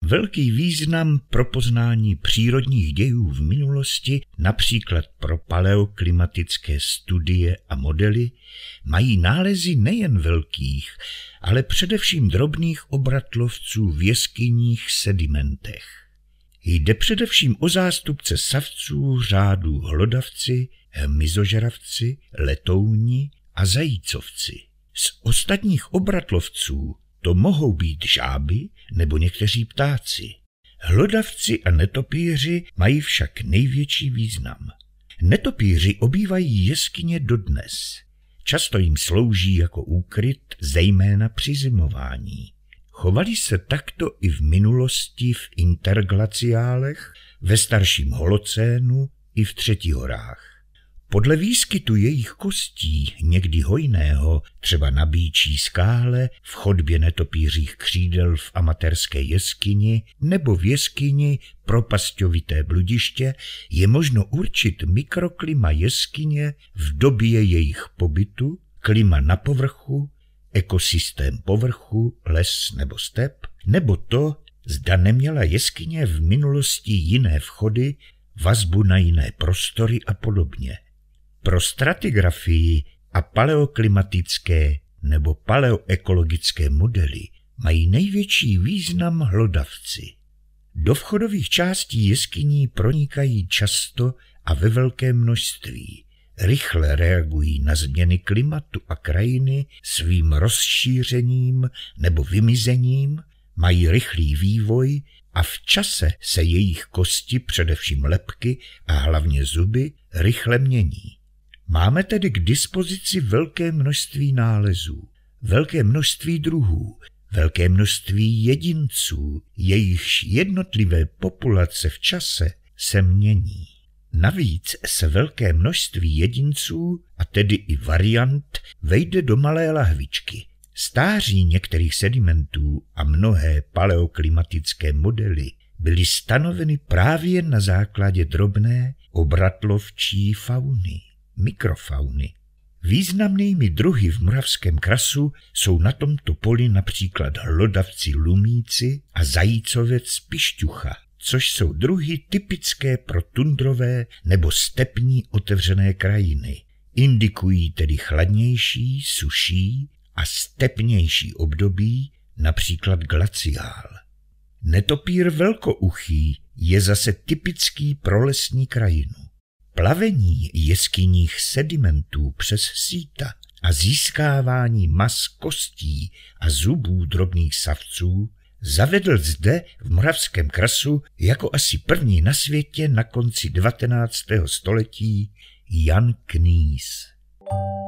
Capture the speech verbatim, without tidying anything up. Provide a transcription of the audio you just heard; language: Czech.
velký význam pro poznání přírodních dějů v minulosti, například pro paleoklimatické studie a modely, mají nálezy nejen velkých, ale především drobných obratlovců v jeskyních sedimentech. Jde především o zástupce savců řádu hlodavci, hmyzožravci, letouni a zajícovci. Z ostatních obratlovců to mohou být žáby nebo někteří ptáci. Hlodavci a netopýři mají však největší význam. Netopýři obývají jeskyně dodnes. Často jim slouží jako úkryt, zejména při zimování. Chovali se takto i v minulosti v interglaciálech, ve starším holocénu i v třetihorách. Podle výskytu jejich kostí, někdy hojného, třeba na Býčí skále, v chodbě netopýřích křídel v amatérské jeskyni nebo v jeskyni Propasťovité bludiště, je možno určit mikroklima jeskyně v době jejich pobytu, klima na povrchu, ekosystém povrchu, les nebo step, nebo to, zda neměla jeskyně v minulosti jiné vchody, vazbu na jiné prostory a podobně. Pro stratigrafii a paleoklimatické nebo paleoekologické modely mají největší význam hlodavci. Do vchodových částí jeskyní pronikají často a ve velkém množství. Rychle reagují na změny klimatu a krajiny svým rozšířením nebo vymizením, mají rychlý vývoj a v čase se jejich kosti, především lebky a hlavně zuby, rychle mění. Máme tedy k dispozici velké množství nálezů, velké množství druhů, velké množství jedinců, jejichž jednotlivé populace v čase se mění. Navíc se velké množství jedinců, a tedy i variant, vejde do malé lahvičky. Stáří některých sedimentů a mnohé paleoklimatické modely byly stanoveny právě na základě drobné obratlovčí fauny, mikrofauny. Významnými druhy v Moravském krasu jsou na tomto poli například hlodavci lumíci a zajícovec pišťucha, což jsou druhy typické pro tundrové nebo stepní otevřené krajiny. Indikují tedy chladnější, suší a stepnější období, například glaciál. Netopýr velkouchý je zase typický pro lesní krajinu. Plavení jeskyních sedimentů přes síta a získávání mas kostí a zubů drobných savců zavedl zde v Moravském krasu jako asi první na světě na konci devatenáctého století Jan Knýs.